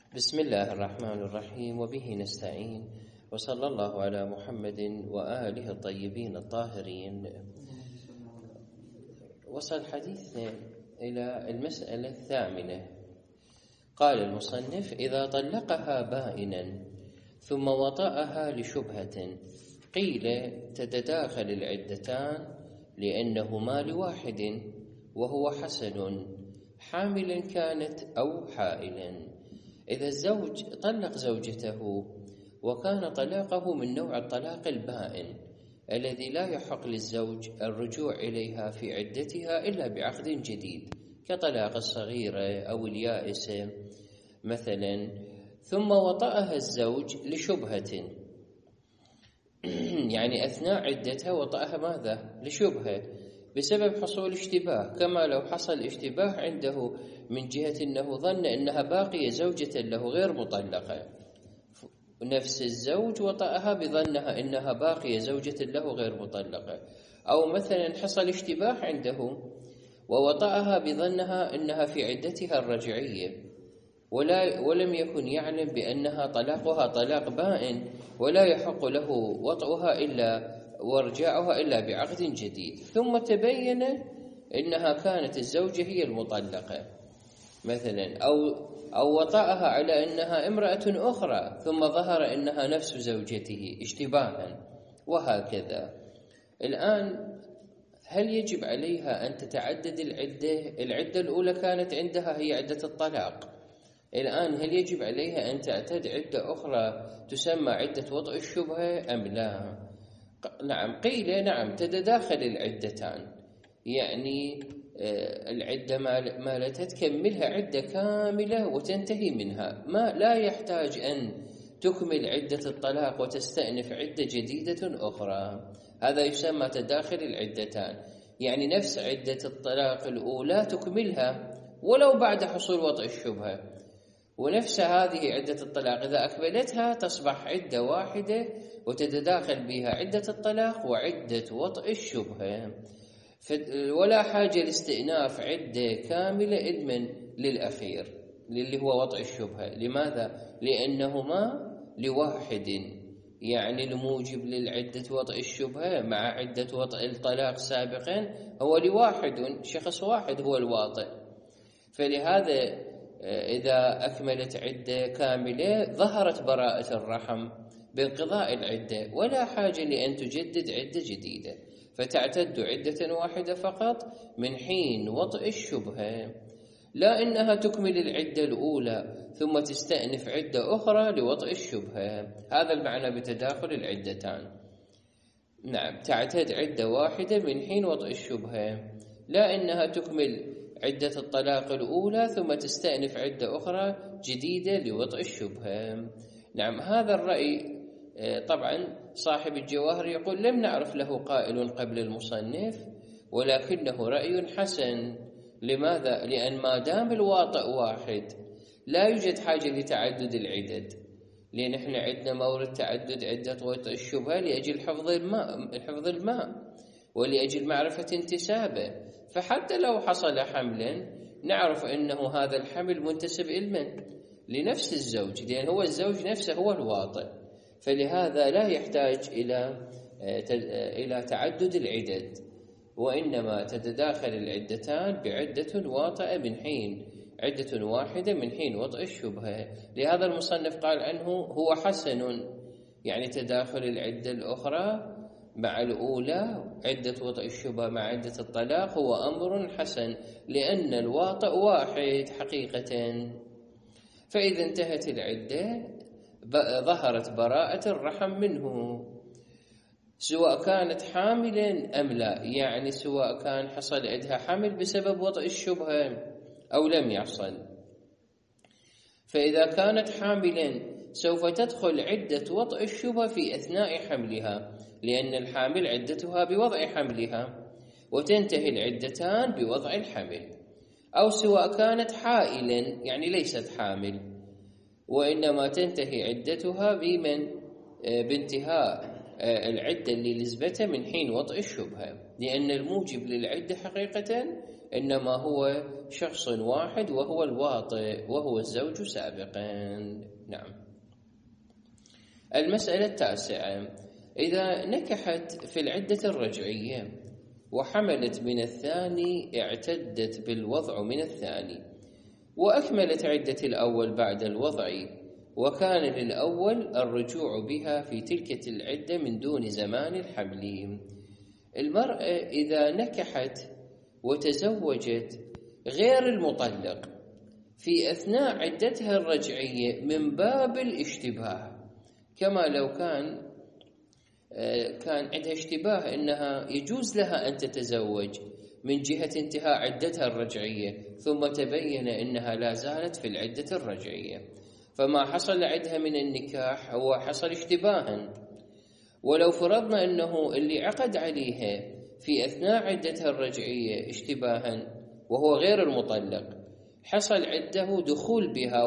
بسم الله الرحمن الرحيم، وبه نستعين، وصلى الله على محمد وآله الطيبين الطاهرين. وصل حديثنا إلى المسألة الثامنة. قال المصنف: إذا طلقها بائنا ثم وطأها لشبهة قيل تتداخل العدتان لأنهما لواحد وهو حسن حاملا كانت أو حائلا. إذا الزوج طلق زوجته وكان طلاقه من نوع الطلاق البائن الذي لا يحق للزوج الرجوع إليها في عدتها إلا بعقد جديد كطلاق الصغيرة أو اليائسة مثلا، ثم وطأها الزوج لشبهة، يعني أثناء عدتها وطأها ماذا؟ لشبهة بسبب حصول اشتباه، كما لو حصل اشتباه عنده من جهة أنه ظن أنها باقية زوجة له غير مطلقة، نفس الزوج وطأها بظنها أنها باقية زوجة له غير مطلقة، أو مثلا حصل اشتباه عنده ووطأها بظنها أنها في عدتها الرجعية ولم يكن يعلم بأنها طلاقها طلاق بائن ولا يحق له وطئها إلا وارجاعها إلا بعقد جديد، ثم تبين أنها كانت الزوجة هي المطلقة مثلا، أو وطأها على أنها امرأة أخرى ثم ظهر أنها نفس زوجته اشتباها، وهكذا. الآن هل يجب عليها أن تتعدد العدة؟ العدة الأولى كانت عندها هي عدة الطلاق، الآن هل يجب عليها أن تعتد عدة أخرى تسمى عدة وطئ الشبهة أم لا؟ نعم، قيل نعم تتداخل العدتان، يعني العدة ما تكملها عدة كاملة وتنتهي منها، ما لا يحتاج أن تكمل عدة الطلاق وتستأنف عدة جديدة أخرى، هذا يسمى تداخل العدتان، يعني نفس عدة الطلاق الأولى تكملها ولو بعد حصول وطئ الشبهة، ونفس هذه عدة الطلاق إذا أكملتها تصبح عدة واحدة وتتداخل بها عدة الطلاق وعدة وطئ الشبهة، ولا حاجة لاستئناف عدة كاملة إذن للأخير اللي هو وطئ الشبهة. لماذا؟ لأنهما لواحد، يعني الموجب للعدة وطئ الشبهة مع عدة وطئ الطلاق سابقا هو لواحد، شخص واحد هو الواطئ، فلهذا إذا أكملت عدة كاملة ظهرت براءة الرحم بانقضاء العدة، ولا حاجة لأن تجدد عدة جديدة، فتعتد عدة واحدة فقط من حين وطئ الشبهة، لا إنها تكمل العدة الأولى ثم تستأنف عدة أخرى لوطئ الشبهة. هذا المعنى بتداخل العدتان. نعم، تعتد عدة واحدة من حين وطئ الشبهة، لا إنها تكمل عدة الطلاق الأولى ثم تستأنف عدة أخرى جديدة لوطئ الشبهة. نعم، هذا الرأي طبعا صاحب الجواهر يقول لم نعرف له قائل قبل المصنف، ولكنه رأي حسن. لماذا؟ لأن ما دام الواطئ واحد لا يوجد حاجة لتعدد العدد، لأن احنا عندنا مورد تعدد عدة وطئ الشبهة لأجل حفظ الماء ولأجل معرفة انتسابه، فحتى لو حصل حملا نعرف أنه هذا الحمل منتسب لنفس الزوج، لأن هو الزوج نفسه هو الواطئ، فلهذا لا يحتاج إلى تعدد العدد، وإنما تتداخل العدتان بعدة واطئة من حين عدة واحدة من حين وطئ الشبهة. لهذا المصنف قال عنه هو حسن، يعني تداخل العدة الأخرى مع الأولى عدة وطئ الشبهة مع عدة الطلاق هو أمر حسن، لأن الواطئ واحد حقيقة. فإذا انتهت العدة ظهرت براءة الرحم منه، سواء كانت حاملا أم لا، يعني سواء كان حصل عندها حمل بسبب وطئ الشبهة أو لم يحصل. فإذا كانت حاملا سوف تدخل عدة وطئ الشبهة في أثناء حملها، لأن الحامل عدتها بوضع حملها، وتنتهي العدتان بوضع الحمل. أو سواء كانت حائلا، يعني ليست حامل، وإنما تنتهي عدتها بانتهاء العدة اللي لزمتها من حين وطئ الشبهة، لأن الموجب للعدة حقيقة إنما هو شخص واحد وهو الواطئ وهو الزوج سابقا. نعم. المسألة التاسعة: إذا نكحت في العدة الرجعية وحملت من الثاني اعتدت بالوضع من الثاني، وأكملت عدة الأول بعد الوضع، وكان للأول الرجوع بها في تلك العدة من دون زمان الحمل. المرأة إذا نكحت وتزوجت غير المطلق في أثناء عدتها الرجعية من باب الاشتباه، كما لو كان عندها اشتباه أنها يجوز لها أن تتزوج من جهة انتهاء عدتها الرجعية، ثم تبين أنها لا زالت في العدة الرجعية، فما حصل عندها من النكاح هو حصل اشتباها. ولو فرضنا أنه اللي عقد عليها في أثناء عدتها الرجعية اشتباها وهو غير المطلق، حصل عنده دخول بها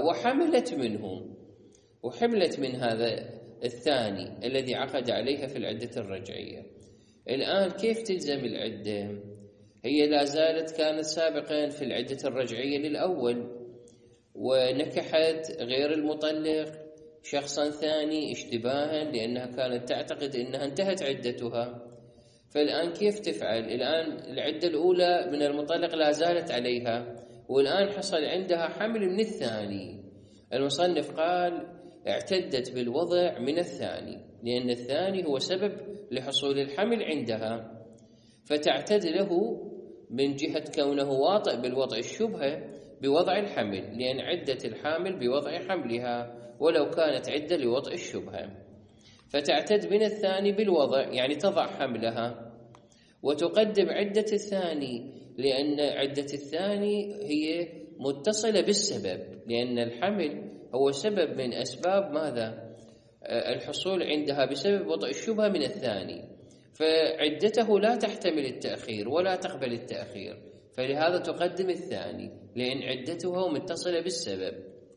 وحملت من هذا الثاني الذي عقد عليها في العدة الرجعية. الآن كيف تلزم العدة؟ هي لا زالت كانت سابقا في العدة الرجعية للأول، ونكحت غير المطلق شخصا ثاني اشتباها لأنها كانت تعتقد أنها انتهت عدتها. فالآن كيف تفعل؟ الآن العدة الأولى من المطلق لا زالت عليها، والآن حصل عندها حمل من الثاني. المصنف قال اعتدت بالوضع من الثاني، لأن الثاني هو سبب لحصول الحمل عندها، فتعتد له من جهة كونه واطئ بالوضع الشبهة بوضع الحمل، لأن عدة الحامل بوضع حملها ولو كانت عدة لوضع الشبهة، فتعتد من الثاني بالوضع، يعني تضع حملها وتقدم عدة الثاني، لأن عدة الثاني هي متصلة بالسبب، لأن الحمل هو سبب من أسباب ماذا؟ الحصول عندها بسبب وضع الشبهة من الثاني، فعدته لا تحتمل التأخير ولا تقبل التأخير، فلهذا تقدم الثاني لأن عدته متصلة بالسبب،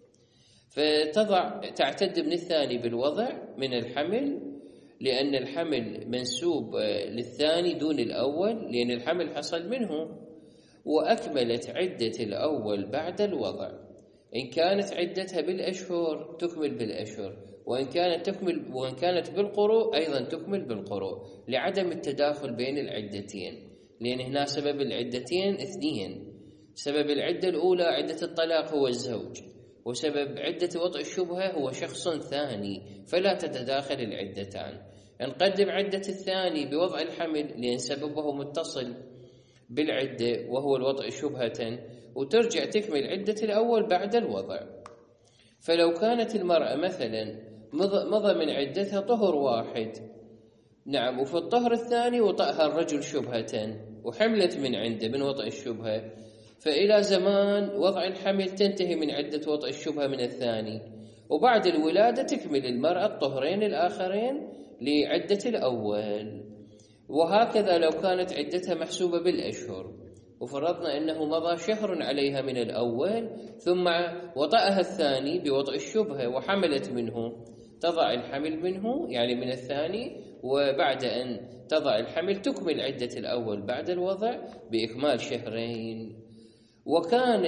تعتد من الثاني بالوضع من الحمل، لأن الحمل منسوب للثاني دون الأول، لأن الحمل حصل منه. وأكملت عدة الأول بعد الوضع، إن كانت عدتها بالأشهر تكمل بالأشهر، وإن كانت بالقروء أيضا تكمل بالقروء، لعدم التداخل بين العدتين، لأن هنا سبب العدتين اثنين: سبب العدة الأولى عدة الطلاق هو الزوج، وسبب عدة وضع الشبهة هو شخص ثاني، فلا تتداخل العدتان. نقدم عدة الثاني بوضع الحمل لأن سببه متصل بالعدة وهو الوضع شبهة، وترجع تكمل عدة الأول بعد الوضع. فلو كانت المرأة مثلا مضى من عدتها طهر واحد، نعم، وفي الطهر الثاني وطأها الرجل شبهة وحملت من عنده من وضع الشبهة، فإلى زمان وضع الحمل تنتهي من عدة وضع الشبهة من الثاني، وبعد الولادة تكمل المرأة الطهرين الآخرين لعدة الأول. وهكذا لو كانت عدتها محسوبة بالأشهر، وفرضنا أنه مضى شهر عليها من الأول ثم وطأها الثاني بوضع الشبهة وحملت منه، تضع الحمل منه يعني من الثاني، وبعد أن تضع الحمل تكمل عدة الأول بعد الوضع بإكمال شهرين. وكان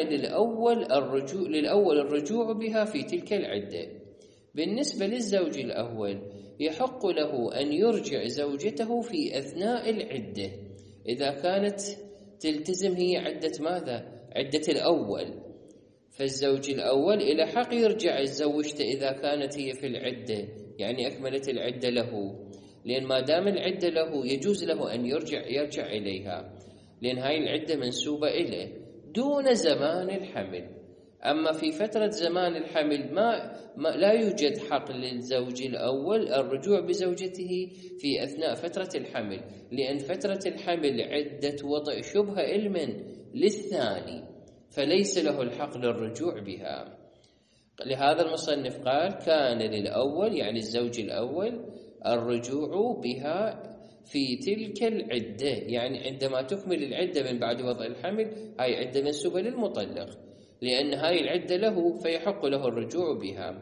للأول الرجوع بها في تلك العدة. بالنسبة للزوج الأول يحق له أن يرجع زوجته في أثناء العدة إذا كانت تلتزم هي عدة ماذا؟ عدة الأول. فالزوج الأول إلى حق يرجع زوجته إذا كانت هي في العدة، يعني أكملت العدة له، لأن ما دام العدة له يجوز له أن يرجع إليها، لأن هاي العدة منسوبة إليه دون زمان الحمل. أما في فترة زمان الحمل لا يوجد حق للزوج الأول الرجوع بزوجته في أثناء فترة الحمل، لأن فترة الحمل عدة وضع شبهة علم للثاني، فليس له الحق للرجوع بها. لهذا المصنف قال كان للأول يعني الزوج الأول الرجوع بها في تلك العدة، يعني عندما تكمل العدة من بعد وضع الحمل، هاي عدة منسوبة للمطلق، لأن هاي العدة له فيحق له الرجوع بها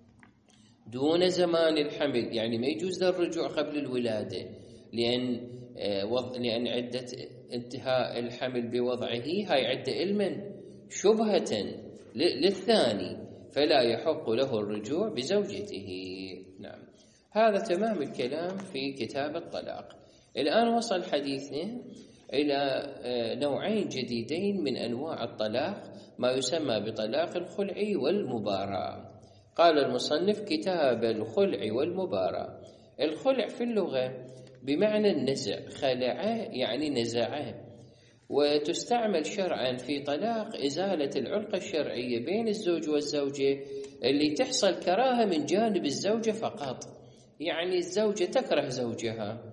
دون زمان الحمل، يعني ما يجوز له الرجوع قبل الولادة، لأن لأن عدة انتهاء الحمل بوضعه هاي عدة لمن شبهة للثاني، فلا يحق له الرجوع بزوجته. نعم، هذا تمام الكلام في كتاب الطلاق. الآن وصل حديثنا إلى نوعين جديدين من أنواع الطلاق، ما يسمى بطلاق الخلع والمباراة. قال المصنف كتاب الخلع والمباراة. الخلع في اللغة بمعنى النزع، خلع يعني نزعه، وتستعمل شرعا في طلاق إزالة العلاقة الشرعية بين الزوج والزوجة اللي تحصل كراهة من جانب الزوجة فقط، يعني الزوجة تكره زوجها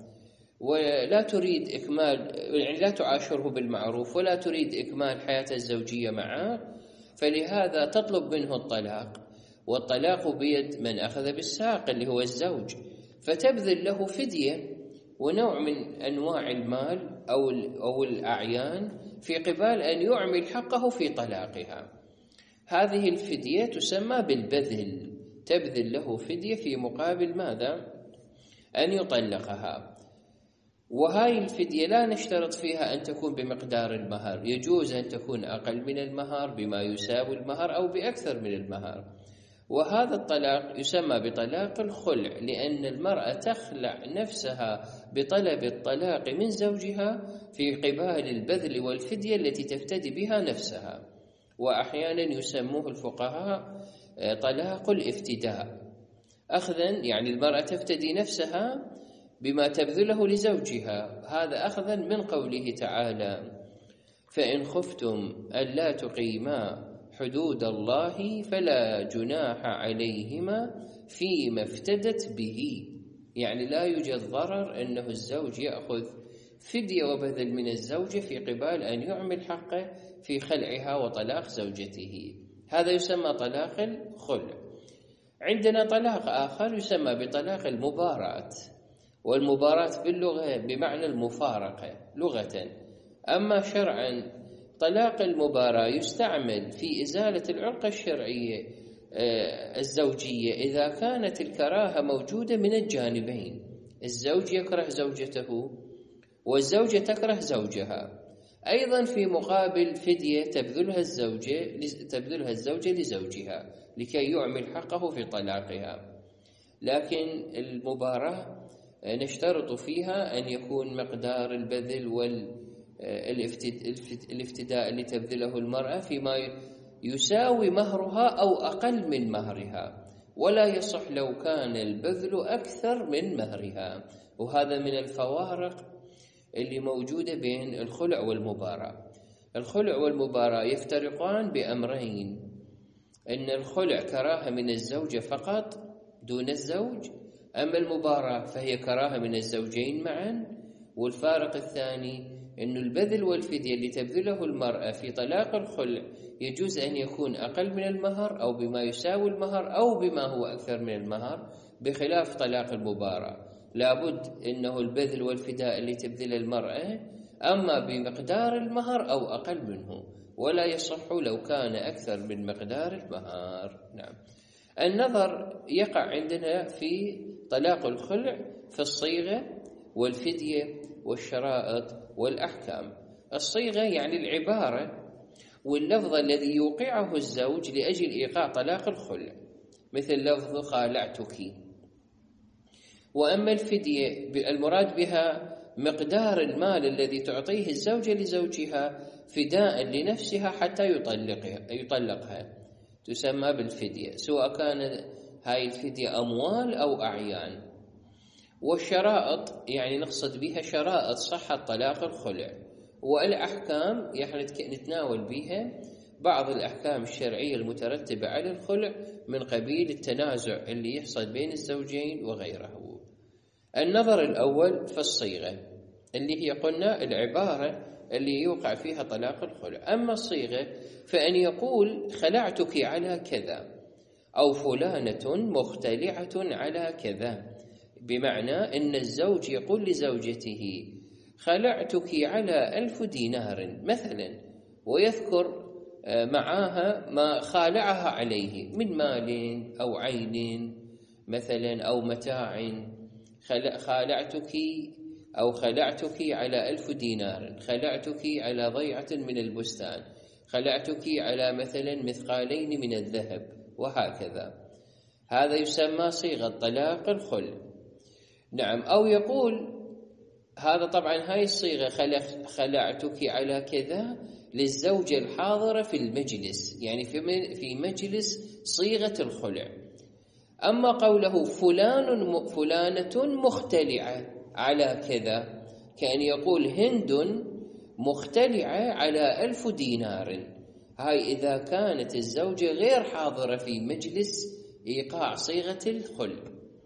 ولا تريد إكمال، يعني لا تعاشره بالمعروف ولا تريد إكمال حياتها الزوجية معه، فلهذا تطلب منه الطلاق، والطلاق بيد من أخذ بالساق اللي هو الزوج، فتبذل له فدية ونوع من أنواع المال أو الأعيان في قبال أن يعمل حقه في طلاقها. هذه الفدية تسمى بالبذل، تبذل له فدية في مقابل ماذا؟ أن يطلقها. وهاي الفدية لا نشترط فيها أن تكون بمقدار المهر، يجوز أن تكون أقل من المهر بما يساوي المهر أو بأكثر من المهر. وهذا الطلاق يسمى بطلاق الخلع، لأن المرأة تخلع نفسها بطلب الطلاق من زوجها في قبال البذل والفدية التي تفتدي بها نفسها. وأحيانا يسموه الفقهاء طلاق الافتداء، أخذا يعني المرأة تفتدي نفسها بما تبذله لزوجها، هذا أخذا من قوله تعالى فإن خفتم ألا تقيما حدود الله فلا جناح عليهما فيما افتدت به، يعني لا يوجد ضرر أنه الزوج يأخذ فدية وبذل من الزوجة في قبال أن يعمل حقه في خلعها وطلاق زوجته. هذا يسمى طلاق الخلع. عندنا طلاق آخر يسمى بطلاق المباراة، والمباراة باللغة بمعنى المفارقة لغة، أما شرعا طلاق المباراة يستعمل في إزالة العلاقة الشرعية الزوجية إذا كانت الكراهة موجودة من الجانبين، الزوج يكره زوجته والزوجة تكره زوجها، أيضا في مقابل فدية تبذلها الزوجة لزوجها لكي يعمل حقه في طلاقها. لكن المباراة نشترط فيها أن يكون مقدار البذل والافتداء اللي تبذله المرأة فيما يساوي مهرها أو أقل من مهرها، ولا يصح لو كان البذل أكثر من مهرها. وهذا من الفوارق اللي موجودة بين الخلع والمباراة. الخلع والمباراة يفترقان بأمرين: أن الخلع كراهة من الزوجة فقط دون الزوج، أما المباراة فهي كراهة من الزوجين معا. والفارق الثاني أن البذل والفدية اللي تبذله المرأة في طلاق الخلع يجوز أن يكون أقل من المهر أو بما يساوي المهر أو بما هو أكثر من المهر، بخلاف طلاق المباراة لابد أنه البذل والفداء اللي تبذل المرأة أما بمقدار المهر أو أقل منه، ولا يصح لو كان أكثر من مقدار المهر. نعم. النظر يقع عندنا في طلاق الخلع في الصيغة والفدية والشرائط والأحكام. الصيغة يعني العبارة واللفظ الذي يوقعه الزوج لأجل إيقاع طلاق الخلع، مثل لفظ خالعتك. وأما الفدية المراد بها مقدار المال الذي تعطيه الزوجة لزوجها فداء لنفسها حتى يطلقها، تسمى بالفدية، سواء كان هاي الفدية أموال أو أعيان. والشرائط يعني نقصد بها شرائط صحة طلاق الخلع. والأحكام يعني نتناول بها بعض الأحكام الشرعية المترتبة على الخلع من قبيل التنازع اللي يحصل بين الزوجين وغيره. النظر الأول في الصيغة اللي هي قلنا العبارة اللي يوقع فيها طلاق الخلع. أما الصيغة فأن يقول خلعتك على كذا أو فلانة مختلعة على كذا، بمعنى أن الزوج يقول لزوجته خلعتك على 1000 دينار مثلا، ويذكر معها ما خالعها عليه من مال أو عين مثلا أو متاع. خالعتك أو خلعتك على 1000 دينار، خلعتك على ضيعة من البستان، خلعتك على مثلا مثقالين من الذهب، وهكذا. هذا يسمى صيغة طلاق الخلع. نعم. أو يقول هذا طبعا هاي الصيغة خلعتك على كذا للزوجة الحاضرة في المجلس، يعني في مجلس صيغة الخلع. أما قوله فلانة مختلعة على كذا، كأن يقول هند مختلعة على 1000 دينار، هاي إذا كانت الزوجة غير حاضرة في مجلس إيقاع صيغة الخلع.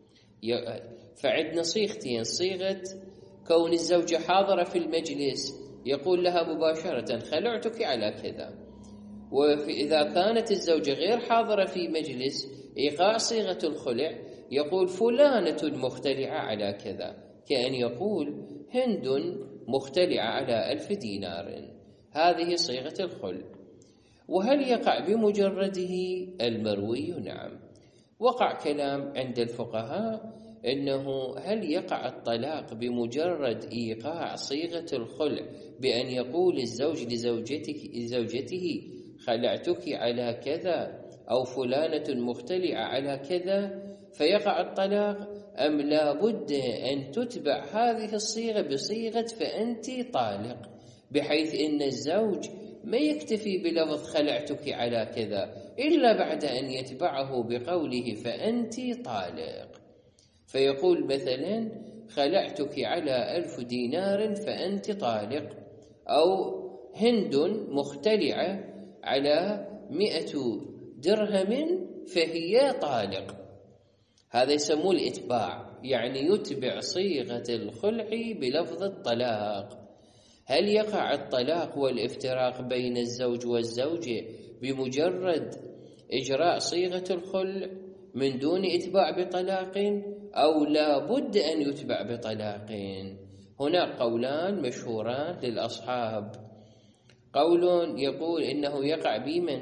فعندنا صيغتين: صيغة كون الزوجة حاضرة في المجلس يقول لها مباشرة خلعتك على كذا، وإذا كانت الزوجة غير حاضرة في مجلس إيقاع صيغة الخلع يقول فلانة مختلعة على كذا، كأن يقول هند مختلعة على 1000 دينار. هذه صيغة الخلع. وهل يقع بمجرده؟ المروي نعم. وقع كلام عند الفقهاء إنه هل يقع الطلاق بمجرد إيقاع صيغة الخلع، بأن يقول الزوج لزوجته خلعتك على كذا أو فلانة مختلعة على كذا فيقع الطلاق، أم لا بد أن تتبع هذه الصيغة بصيغة فأنت طالق، بحيث إن الزوج ما يكتفي بلفظ خلعتك على كذا إلا بعد أن يتبعه بقوله فأنت طالق، فيقول مثلا خلعتك على 1000 دينار فأنت طالق، أو هند مختلعة على 100 درهم فهي طالق. هذا يسموه الإتباع، يعني يتبع صيغة الخلع بلفظ الطلاق. هل يقع الطلاق والافتراق بين الزوج والزوجة بمجرد إجراء صيغة الخلع من دون إتباع بطلاق، أو لا بد أن يتبع بطلاق؟ هناك قولان مشهوران للأصحاب. قول يقول إنه يقع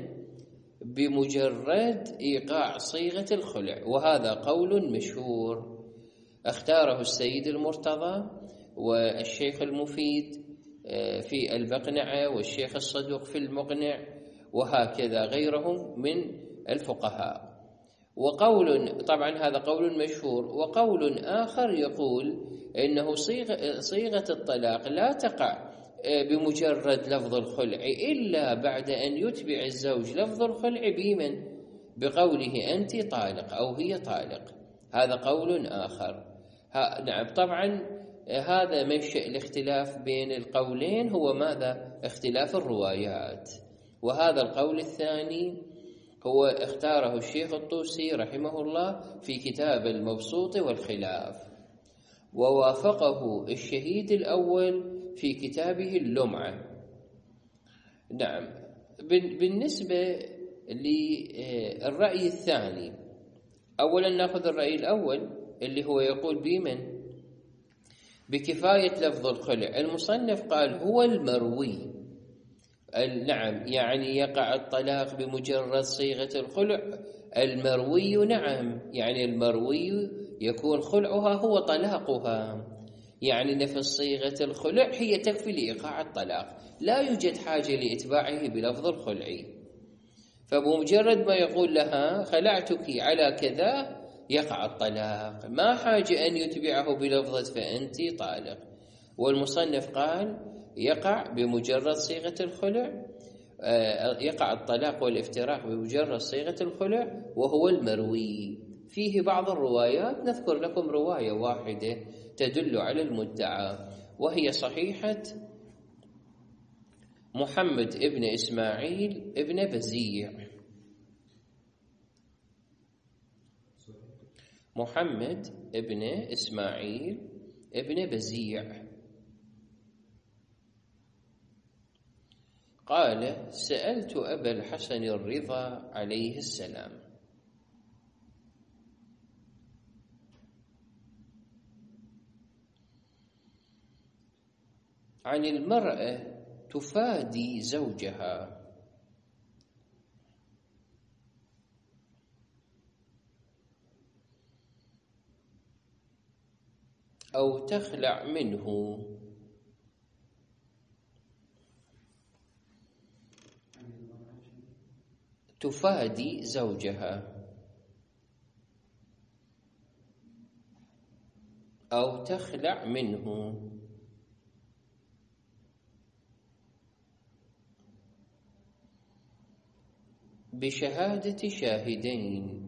بمجرد إيقاع صيغة الخلع، وهذا قول مشهور اختاره السيد المرتضى والشيخ المفيد في البقنعة والشيخ الصدوق في المقنع، وهكذا غيرهم من الفقهاء. وقول طبعا هذا قول مشهور. وقول آخر يقول إنه صيغة الطلاق لا تقع بمجرد لفظ الخلع إلا بعد أن يتبع الزوج لفظ الخلع بقوله أنت طالق أو هي طالق. هذا قول آخر. نعم. طبعا هذا منشأ الاختلاف بين القولين هو ماذا؟ اختلاف الروايات. وهذا القول الثاني هو اختاره الشيخ الطوسي رحمه الله في كتاب المبسوط والخلاف، ووافقه الشهيد الأول في كتابه اللمعة. نعم. بالنسبة للرأي الثاني، أولا نأخذ الرأي الأول اللي هو يقول بكفاية لفظ الخلع. المصنف قال هو المروي. نعم، يعني يقع الطلاق بمجرد صيغة الخلع. المروي نعم، يعني المروي يكون خلعها هو طلاقها، يعني نفس صيغة الخلع هي تكفي لإيقاع الطلاق، لا يوجد حاجة لإتباعه بلفظ الخلع. فبمجرد ما يقول لها خلعتك على كذا يقع الطلاق، ما حاجة أن يتبعه بلفظة فأنت طالق. والمصنف قال يقع بمجرد صيغة الخلع، يقع الطلاق والافتراق بمجرد صيغة الخلع، وهو المروي. فيه بعض الروايات، نذكر لكم رواية واحدة تدل على المدعى، وهي صحيحة محمد ابن إسماعيل ابن بزيع. محمد ابن إسماعيل ابن بزيع قال سألت أبا الحسن الرضا عليه السلام عن المرأة تفادي زوجها، أو تخلع منه. تفادي زوجها أو تخلع منه بشهادة شاهدين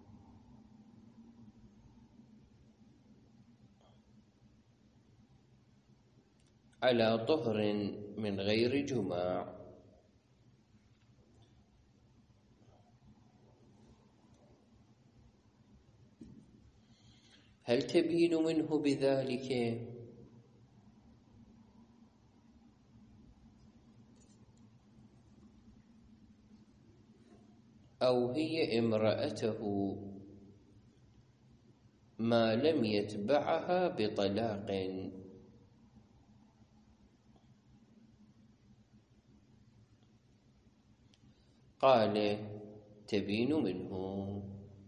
على طهر من غير جماع. هل تبين منه بذلك؟ أو هي امرأته ما لم يتبعها بطلاق. قال تبين منه.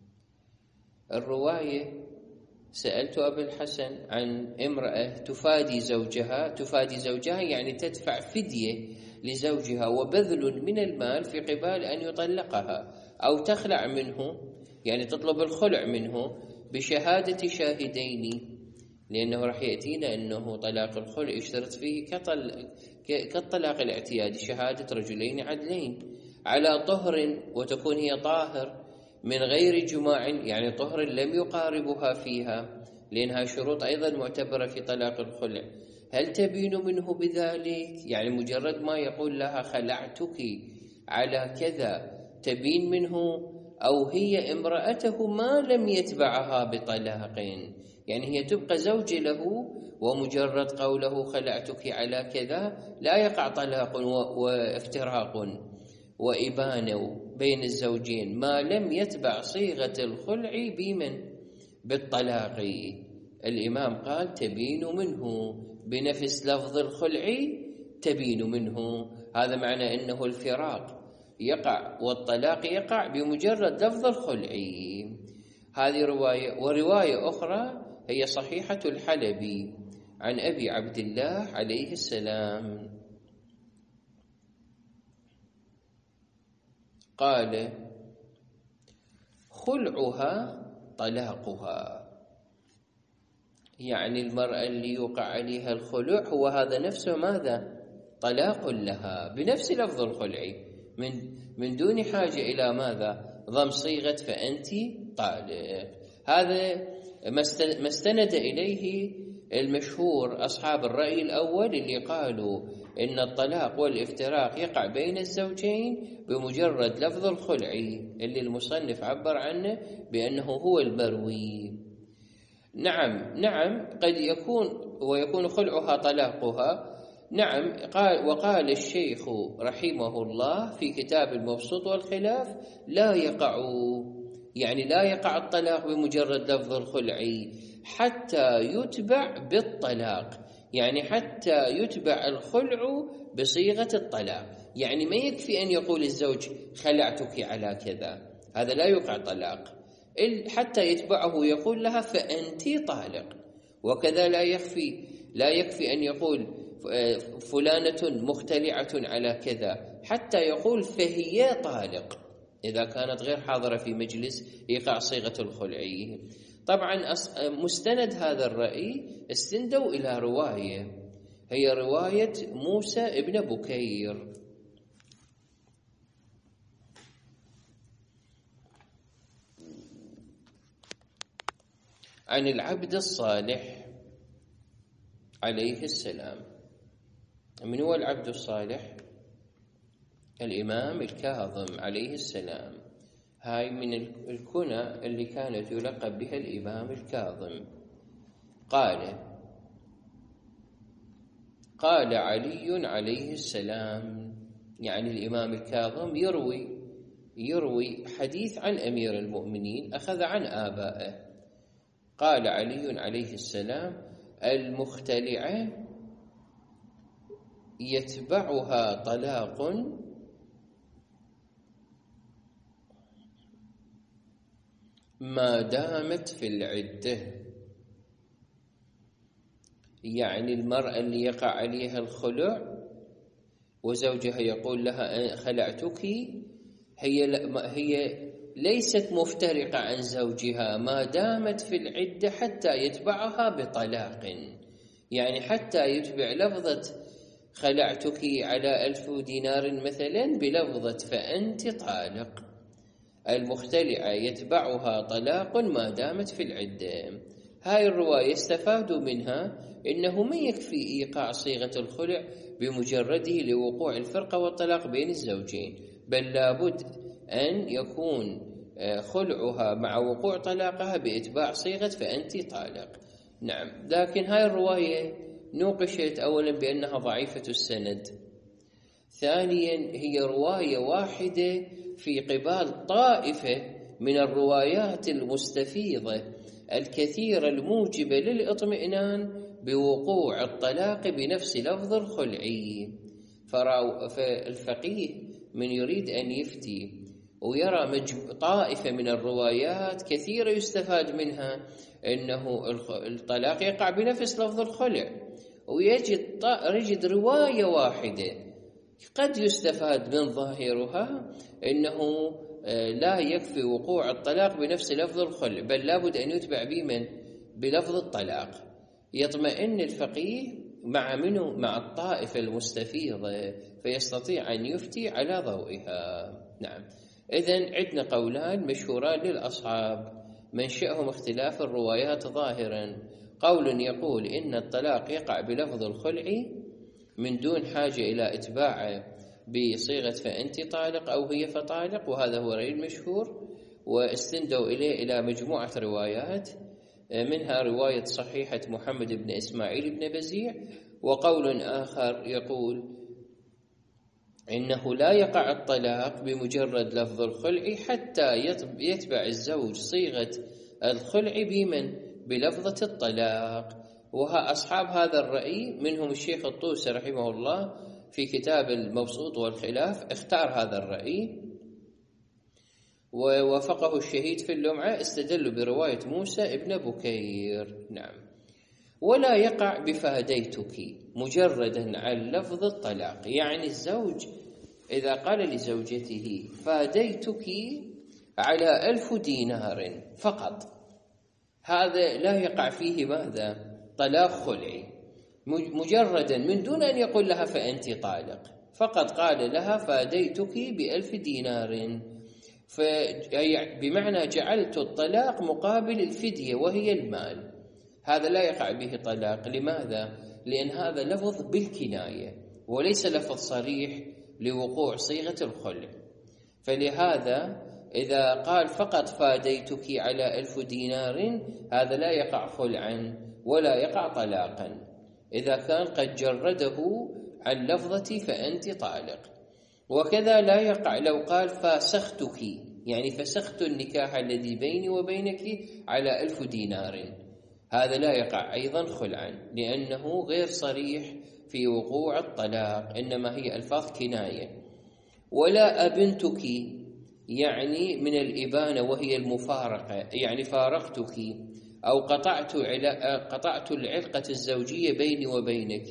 الرواية: سألت أبا الحسن عن امرأة تفادي زوجها يعني تدفع فدية لزوجها وبذل من المال في قبال أن يطلقها، أو تخلع منه يعني تطلب الخلع منه بشهادة شاهدين، لأنه راح يأتينا أنه طلاق الخلع يشترط فيه كالطلاق الاعتيادي شهادة رجلين عدلين على طهر، وتكون هي طاهر من غير جماع يعني طهر لم يقاربها فيها، لأنها شروط أيضا معتبرة في طلاق الخلع. هل تبين منه بذلك؟ يعني مجرد ما يقول لها خلعتك على كذا تبين منه. أو هي امرأته ما لم يتبعها بطلاق، يعني هي تبقى زوجة له، ومجرد قوله خلعتك على كذا لا يقع طلاق وافتراق وإبانة بين الزوجين ما لم يتبع صيغة الخلع بالطلاق. الإمام قال تبين منه بنفس لفظ الخلع، تبين منه. هذا معنى أنه الفراق يقع والطلاق يقع بمجرد لفظ الخلع. هذه رواية. ورواية أخرى هي صحيحة الحلبي عن أبي عبد الله عليه السلام قال خلعها طلاقها، يعني المرأة اللي يوقع عليها الخلع هو هذا نفسه ماذا؟ طلاق لها بنفس لفظ الخلع، من دون حاجة إلى ماذا؟ ضم صيغة فأنت طالق. هذا ما استند إليه المشهور أصحاب الرأي الأول اللي قالوا إن الطلاق والافتراق يقع بين الزوجين بمجرد لفظ الخلع اللي المصنف عبر عنه بأنه هو المروي. نعم قد يكون خلعها طلاقها. نعم وقال الشيخ رحمه الله في كتاب المبسوط والخلاف لا يقع الطلاق بمجرد لفظ الخلع حتى يتبع بالطلاق، يعني حتى يتبع الخلع بصيغة الطلاق. يعني ما يكفي أن يقول الزوج خلعتك على كذا، هذا لا يقع طلاق، حتى يتبعه يقول لها فأنت طالق. وكذا لا يكفي أن يقول فلانة مختلعة على كذا، حتى يقول فهي طالق إذا كانت غير حاضرة في مجلس إيقاع صيغة الخلع. طبعا مستند هذا الرأي استندوا إلى رواية، هي رواية موسى ابن بكير عن العبد الصالح عليه السلام. من هو العبد الصالح؟ الإمام الكاظم عليه السلام. هاي من الكنى اللي كانت يلقب بها الإمام الكاظم. قال علي عليه السلام، يعني الإمام الكاظم يروي حديث عن أمير المؤمنين أخذ عن آبائه. قال علي عليه السلام المختلعة يتبعها طلاق ما دامت في العدة. يعني المرأة اللي يقع عليها الخلع وزوجها يقول لها خلعتك، هي ليست مفترقة عن زوجها ما دامت في العدة حتى يتبعها بطلاق، يعني حتى يتبع لفظة خلعتك على 1000 دينار مثلا بلفظة فأنت طالق، المختلعة يتبعها طلاق ما دامت في العدة. هاي الرواية استفادوا منها إنه ما يكفي إيقاع صيغة الخلع بمجرده لوقوع الفرقة والطلاق بين الزوجين، بل لابد أن يكون خلعها مع وقوع طلاقها بإتباع صيغة فأنت طالق. نعم، لكن هاي الرواية نوقشت أولا بأنها ضعيفة السند، ثانيا هي رواية واحدة في قبال طائفة من الروايات المستفيضة الكثيرة الموجبة للإطمئنان بوقوع الطلاق بنفس لفظ الخلعي. فالفقيه من يريد أن يفتي ويرى طائفة من الروايات كثيرة يستفاد منها أنه الطلاق يقع بنفس لفظ الخلع، ويجد رواية واحدة قد يستفاد من ظاهرها أنه لا يكفي وقوع الطلاق بنفس لفظ الخلع، بل لابد أن يتبع بلفظ الطلاق، يطمئن الفقيه مع الطائفة المستفيضة فيستطيع أن يفتي على ضوئها. نعم، إذن عندنا قولان مشهوران للأصحاب منشأهم اختلاف الروايات ظاهرا. قول يقول إن الطلاق يقع بلفظ الخلع من دون حاجة إلى إتباعه بصيغة فأنت طالق أو هي فطالق، وهذا هو رأي المشهور، واستندوا إليه إلى مجموعة روايات، منها رواية صحيحة محمد بن إسماعيل بن بزيع. وقول آخر يقول إنه لا يقع الطلاق بمجرد لفظ الخلع حتى يتبع الزوج صيغة الخلع بلفظة الطلاق. وأصحاب هذا الرأي منهم الشيخ الطوسي رحمه الله في كتاب المبسوط والخلاف اختار هذا الرأي، ووافقه الشهيد في اللمعة استدل برواية موسى ابن بكير. نعم، ولا يقع بفاديتك مجردا عن لفظ الطلاق، يعني الزوج إذا قال لزوجته فاديتك على 1000 دينار فقط، هذا لا يقع فيه ماذا؟ طلاق خلعي، مجردا من دون أن يقول لها فأنت طالق، فقط قال لها فاديتك ب1000 دينار، بمعنى جعلت الطلاق مقابل الفدية وهي المال، هذا لا يقع به طلاق. لماذا؟ لأن هذا لفظ بالكناية وليس لفظ صريح لوقوع صيغة الخلع، فلهذا إذا قال فقط فاديتك على 1000 دينار هذا لا يقع خلعا ولا يقع طلاقا إذا كان قد جرده عن لفظة فأنت طالق. وكذا لا يقع لو قال فسختك، يعني فسخت النكاح الذي بيني وبينك على 1000 دينار، هذا لا يقع أيضا خلعا لأنه غير صريح في وقوع الطلاق، إنما هي ألفاظ كناية. ولا أبنتك، يعني من الإبانة وهي المفارقة، يعني فارقتك أو قطعت العلاقة الزوجية بيني وبينك.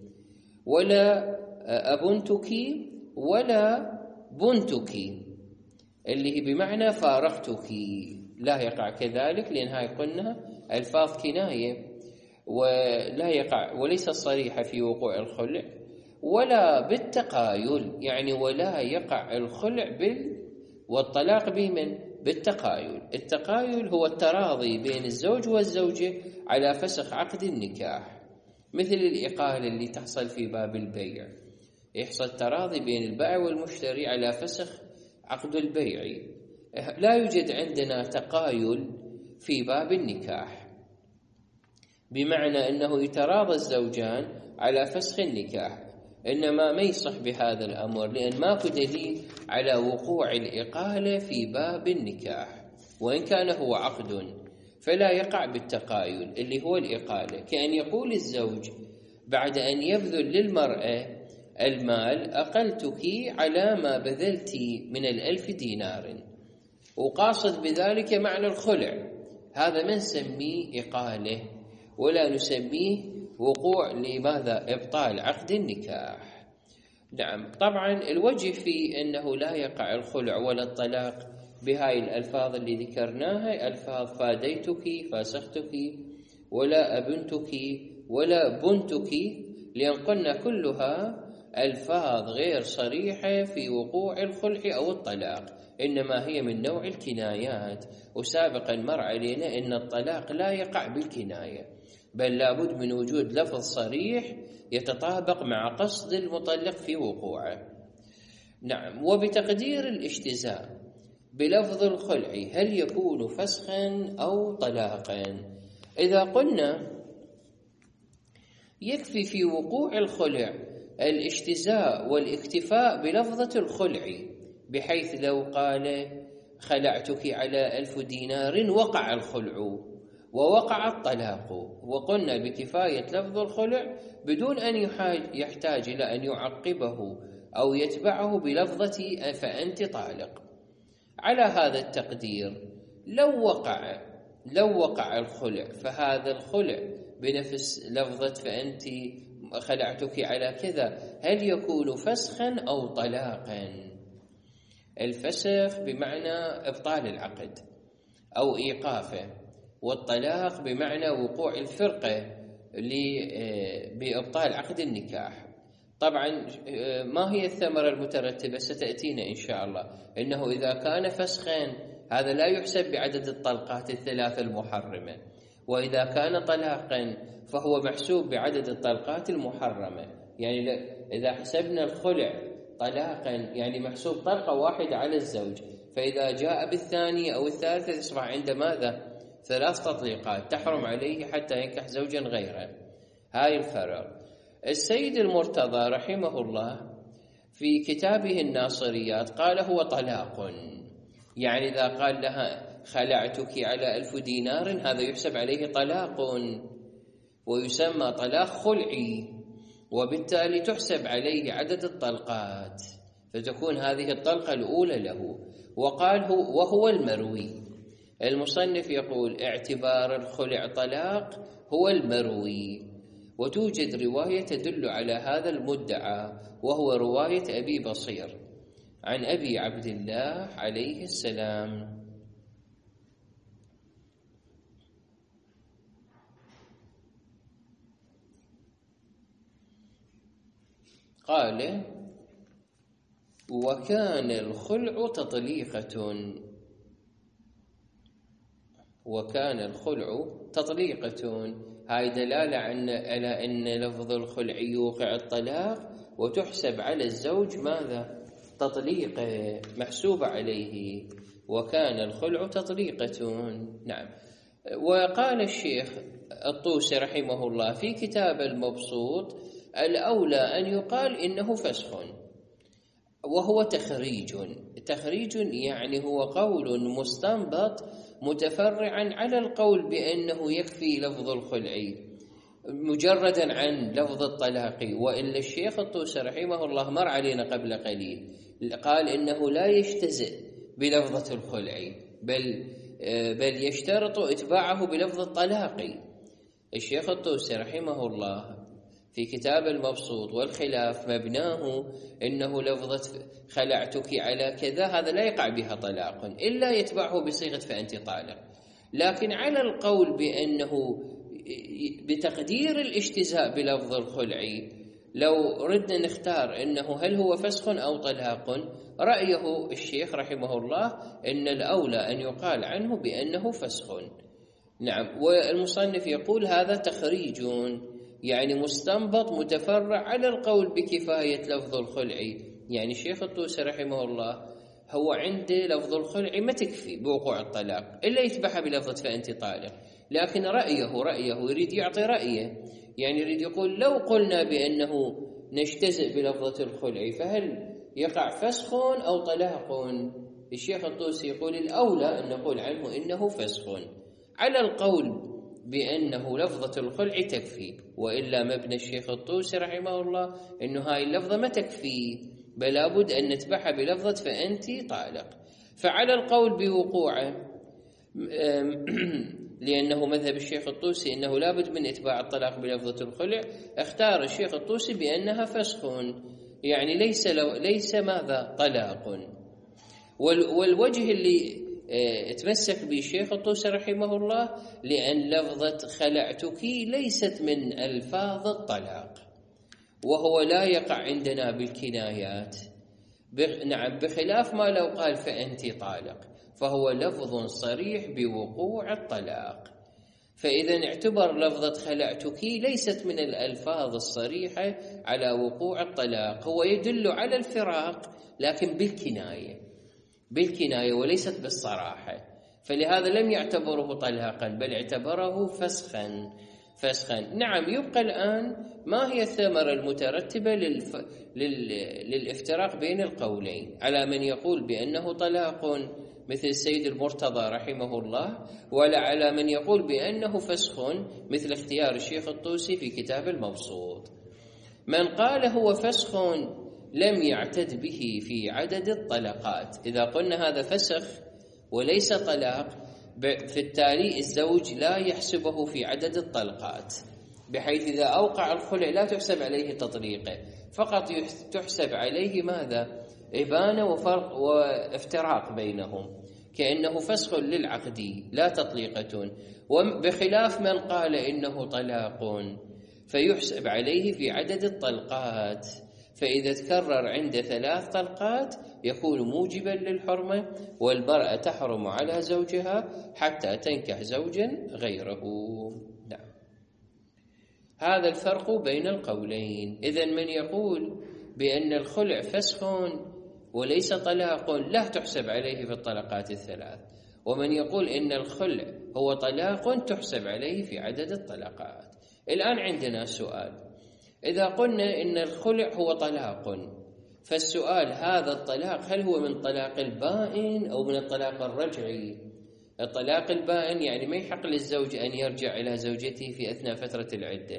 ولا أبنتك ولا بنتك اللي هي بمعنى فارقتك لا يقع كذلك، لأنها قلنا ألفاظ كناية ولا يقع وليس صريحة في وقوع الخلع. ولا بالتقايل، يعني ولا يقع الخلع والطلاق بالتقايل. التقايل هو التراضي بين الزوج والزوجة على فسخ عقد النكاح، مثل الإقالة اللي تحصل في باب البيع، يحصل تراضي بين البائع والمشتري على فسخ عقد البيع. لا يوجد عندنا تقايل في باب النكاح، بمعنى أنه يتراضى الزوجان على فسخ النكاح، إنما ما يصح بهذا الأمر لأن ماكو دليل على وقوع الإقالة في باب النكاح، وإن كان هو عقد فلا يقع بالتقايل اللي هو الإقالة، كأن يقول الزوج بعد أن يبذل للمرأة المال أقلتك على ما بذلت من 1000 دينار، وقاصد بذلك معنى الخلع، هذا ما نسميه إقالة ولا نسميه وقوع لماذا؟ إبطال عقد النكاح. نعم، طبعا الوجه في أنه لا يقع الخلع ولا الطلاق بهاي الألفاظ اللي ذكرناها، ألفاظ فاديتك، فاسختك، ولا أبنتك، ولا بنتك، لأن قلنا كلها ألفاظ غير صريحة في وقوع الخلع أو الطلاق، إنما هي من نوع الكنايات. وسابقا مر علينا أن الطلاق لا يقع بالكناية، بل لابد من وجود لفظ صريح يتطابق مع قصد المطلق في وقوعه. نعم، وبتقدير الاجتزاء بلفظ الخلع هل يكون فسخا أو طلاقا؟ إذا قلنا يكفي في وقوع الخلع الاجتزاء والاكتفاء بلفظة الخلع، بحيث لو قال خلعتك على 1000 دينار وقع الخلع ووقع الطلاق، وقلنا بكفاية لفظ الخلع بدون أن يحتاج إلى أن يعقبه أو يتبعه بلفظة فأنت طالق. على هذا التقدير لو وقع الخلع، فهذا الخلع بنفس لفظة فأنت خلعتك على كذا هل يكون فسخا أو طلاقا؟ الفسخ بمعنى إبطال العقد أو إيقافه، والطلاق بمعنى وقوع الفرقة بإبطال عقد النكاح. طبعا ما هي الثمرة المترتبة ستأتينا إن شاء الله، إنه إذا كان فسخا هذا لا يحسب بعدد الطلقات الثلاث المحرمة، وإذا كان طلاقا فهو محسوب بعدد الطلقات المحرمة. يعني إذا حسبنا الخلع طلاقا يعني محسوب طلقة واحدة على الزوج، فإذا جاء بالثانية أو الثالثة يصبح عنده ماذا؟ 3 تطليقات تحرم عليه حتى ينكح زوجا غيره. هاي الفرق. السيد المرتضى رحمه الله في كتابه الناصريات قال هو طلاق، يعني إذا قال لها خلعتك على 1000 دينار هذا يحسب عليه طلاق ويسمى طلاق خلعي، وبالتالي تحسب عليه عدد الطلقات، فتكون هذه الطلقة الأولى له. وقال وهو المروي. المصنف يقول اعتبار الخلع طلاق هو المروي، وتوجد رواية تدل على هذا المدعى، وهو رواية أبي بصير عن أبي عبد الله عليه السلام. قال وكان الخلع تطليقة. هاي دلالة على أن لفظ الخلع يوقع الطلاق وتحسب على الزوج ماذا؟ تطليقة محسوبة عليه. وكان الخلع تطليقة. نعم. وقال الشيخ الطوسي رحمه الله في كتاب المبسوط الأولى أن يقال إنه فسخ، وهو تخريج يعني هو قول مستنبط متفرعا على القول بأنه يكفي لفظ الخلع مجردا عن لفظ الطلاق. وإلا الشيخ الطوسي رحمه الله مر علينا قبل قليل قال إنه لا يجتزئ بلفظة الخلع، بل يشترط إتباعه بلفظ الطلاق. الشيخ الطوسي رحمه الله في كتاب المبسوط والخلاف مبناه إنه لفظة خلعتك على كذا هذا لا يقع بها طلاق إلا يتبعه بصيغة فأنت طالق. لكن على القول بأنه بتقدير الاجتزاء بلفظ الخلع لو ردنا نختار إنه هل هو فسخ أو طلاق، رأيه الشيخ رحمه الله إن الأولى أن يقال عنه بأنه فسخ. نعم. والمصنف يقول هذا تخريج يعني مستنبط متفرع على القول بكفاية لفظ الخلع. يعني الشيخ الطوسي رحمه الله هو عنده لفظ الخلع ما تكفي بوقوع الطلاق إلا يتبعها بلفظة فأنت طالق، لكن رأيه يريد يعطي رأيه، يعني يريد يقول لو قلنا بأنه نجتزئ بلفظة الخلع فهل يقع فسخ أو طلاق؟ الشيخ الطوسي يقول الأولى أن نقول عنه إنه فسخ على القول بأنه لفظة الخلع تكفي، وإلا مبنى الشيخ الطوسي رحمه الله إنه هاي اللفظة ما تكفي بل لابد أن نتبعها بلفظة فأنت طالق. فعلى القول بوقوعه لأنه مذهب الشيخ الطوسي أنه لا بد من إتباع الطلاق بلفظة الخلع، اختار الشيخ الطوسي بأنها فسخ، يعني ليس ماذا طلاق. والوجه اللي تمسك به الشيخ الطوسي رحمه الله لأن لفظة خلعتك ليست من ألفاظ الطلاق، وهو لا يقع عندنا بالكنايات، نعم، بخلاف ما لو قال فأنت طالق، فهو لفظ صريح بوقوع الطلاق. فإذا اعتبر لفظة خلعتك ليست من الألفاظ الصريحة على وقوع الطلاق، هو يدل على الفراق لكن بالكناية وليست بالصراحة، فلهذا لم يعتبره طلاقا بل اعتبره فسخا. نعم، يبقى الآن ما هي الثمرة المترتبة للافتراق بين القولين، على من يقول بأنه طلاق مثل السيد المرتضى رحمه الله، ولا على من يقول بأنه فسخ مثل اختيار الشيخ الطوسي في كتاب المبسوط. من قال هو فسخ لم يعتد به في عدد الطلقات. إذا قلنا هذا فسخ وليس طلاق، في التالي الزوج لا يحسبه في عدد الطلقات، بحيث إذا أوقع الخلع لا تحسب عليه تطليقه، فقط تحسب عليه ماذا؟ إبانة وفرق وافتراق بينهم، كأنه فسخ للعقد لا تطليقة. وبخلاف من قال إنه طلاق فيحسب عليه في عدد الطلقات، فإذا تكرر عند 3 طلقات يكون موجبا للحرمة، والمرأة تحرم على زوجها حتى تنكح زوجا غيره. نعم، هذا الفرق بين القولين. إذن من يقول بأن الخلع فسخ وليس طلاق لا تحسب عليه في الطلقات 3، ومن يقول إن الخلع هو طلاق تحسب عليه في عدد الطلقات. الآن عندنا سؤال، إذا قلنا إن الخلع هو طلاق، فالسؤال هذا الطلاق هل هو من طلاق البائن أو من الطلاق الرجعي؟ الطلاق البائن يعني ما يحق للزوج أن يرجع إلى زوجته في أثناء فترة العدة،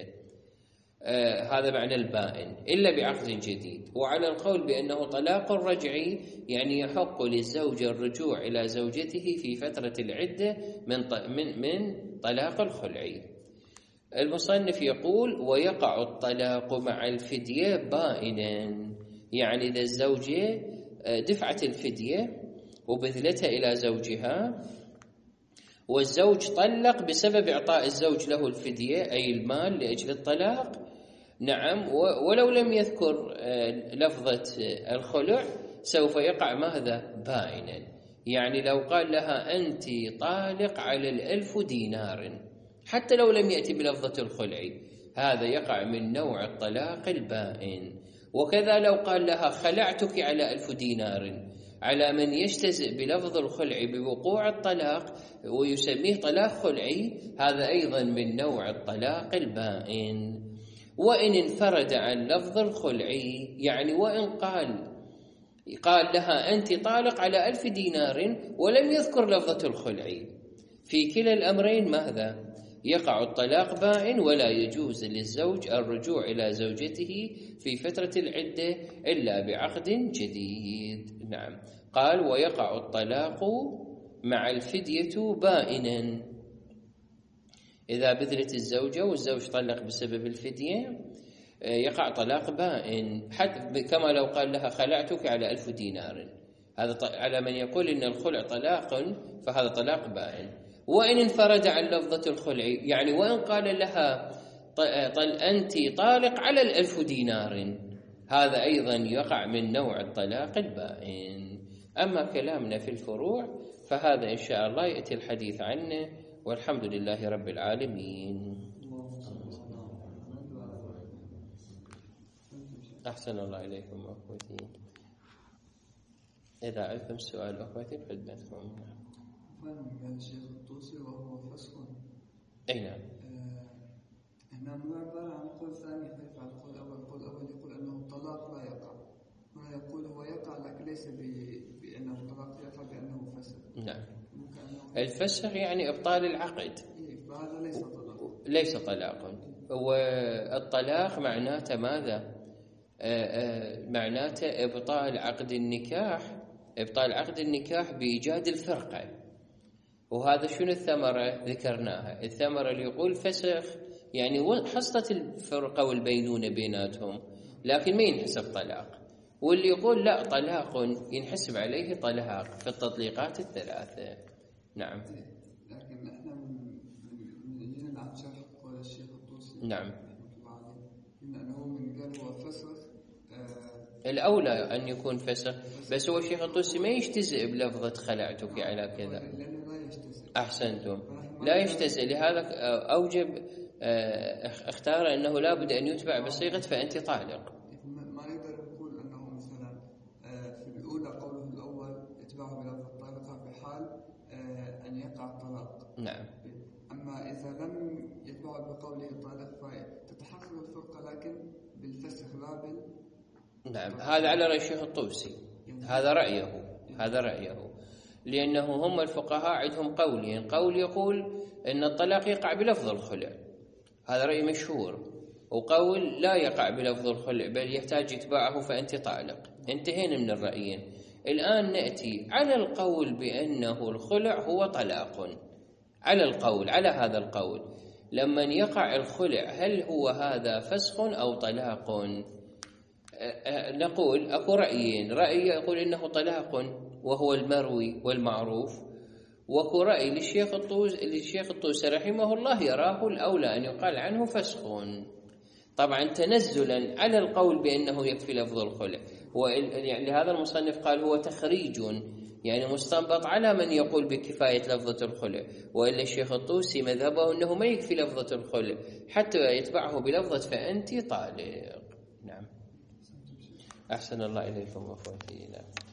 هذا معنى البائن، إلا بعقد جديد. وعلى القول بأنه طلاق رجعي يعني يحق للزوج الرجوع إلى زوجته في فترة العدة من طلاق الخلعي. المصنف يقول ويقع الطلاق مع الفدية بائنا، يعني إذا الزوجة دفعت الفدية وبذلتها إلى زوجها، والزوج طلق بسبب إعطاء الزوج له الفدية أي المال لأجل الطلاق، نعم، ولو لم يذكر لفظة الخلع سوف يقع ماذا؟ بائنا. يعني لو قال لها أنت طالق على 1000 دينار حتى لو لم يأتي بلفظة الخلع، هذا يقع من نوع الطلاق البائن. وكذا لو قال لها خلعتك على 1000 دينار، على من يجتزئ بلفظ الخلع بوقوع الطلاق ويسميه طلاق خلعي، هذا أيضا من نوع الطلاق البائن. وإن انفرد عن لفظ الخلعي، يعني وإن قال لها أنت طالق على 1000 دينار ولم يذكر لفظة الخلعي، في كلا الأمرين ماذا؟ يقع الطلاق بائن، ولا يجوز للزوج الرجوع إلى زوجته في فترة العدة إلا بعقد جديد. نعم، قال ويقع الطلاق مع الفدية بائنا، إذا بذلت الزوجة والزوج طلق بسبب الفدية يقع طلاق بائن، حتى كما لو قال لها خلعتك على 1000 دينار، هذا على من يقول إن الخلع طلاق فهذا طلاق بائن. وإن انفرد عن لفظة الخلع، يعني وإن قال لها أنت طالق على 1000 دينار، هذا أيضا يقع من نوع الطلاق البائن. أما كلامنا في الفروع فهذا إن شاء الله يأتي الحديث عنه، والحمد لله رب العالمين. أحسن الله إليكم أخوتي، إذا عندكم سؤال أخوتي خدمتكم. فهم الشيخ الطوسي وهو فسخ. أي نعم. هنا عبارة عن قول ثاني يختلف عن القول الأول. القول الأول يقول أنه الطلاق لا يقع، هنا يقول هو يقع لكن ليس بأنه الطلاق يقع بأنه فسخ. نعم، الفسخ يعني إبطال العقد، فهذا ليس طلاق. ليس طلاق. والطلاق معناته ماذا؟ معناته إبطال عقد النكاح، إبطال عقد النكاح بإيجاد الفرقة. وهذا شنو الثمرة ذكرناها، الثمرة اللي يقول فسخ يعني حصلت الفرقة والبينونة بيناتهم لكن ما ينحسب طلاق، واللي يقول لا طلاق ينحسب عليه طلاق في التطليقات الثلاثة. نعم. لكن احنا من جينا عن شرح قول الشيخ الطوسي نعم رحمه الله عليه انه من قال هو فسخ الأولى أن يكون فسخ، بس هو الشيخ الطوسي ما يجتزئ بلفظة خلعتك على كذا. لأنه لا يجتزئ. أحسنتم، لا يجتزئ، لهذا أوجب اختار أنه لا بد أن يتبع بصيغة فأنت طالق. ما نقدر نقول أنه مثلا في الأولى قوله الأول اتباعه بلفظ الطلاق في حال أن يقع الطلاق. نعم. أما إذا لم يتبعه بقوله الطلاق فتتحقق الفرقة لكن بالفسخ لا بال. نعم، هذا على رأي الشيخ الطوسي، هذا رأيه، لأنه هم الفقهاء عندهم قولين، قول يقول أن الطلاق يقع بلفظ الخلع، هذا رأي مشهور، وقول لا يقع بلفظ الخلع بل يحتاج اتباعه فأنت طالق. انتهينا من الرأيين، الآن نأتي على القول بأنه الخلع هو طلاق، على هذا القول لما يقع الخلع هل هو هذا فسخ أو طلاق؟ نقول أكو رأيين، رأي يقول إنه طلاق وهو المروي والمعروف، وكو رأي للشيخ الطوسي رحمه الله يراه الأولى أن يقال عنه فسخ، طبعا تنزلا على القول بأنه يكفي لفظ الخلع. يعني هذا المصنف قال هو تخريج يعني مستنبط على من يقول بكفاية لفظة الخلع، وإلا الشيخ الطوسي مذهبه أنه ما يكفي لفظة الخلع حتى يتبعه بلفظة فأنت طالق. نعم. أحسن الله إليكم وأخوتي.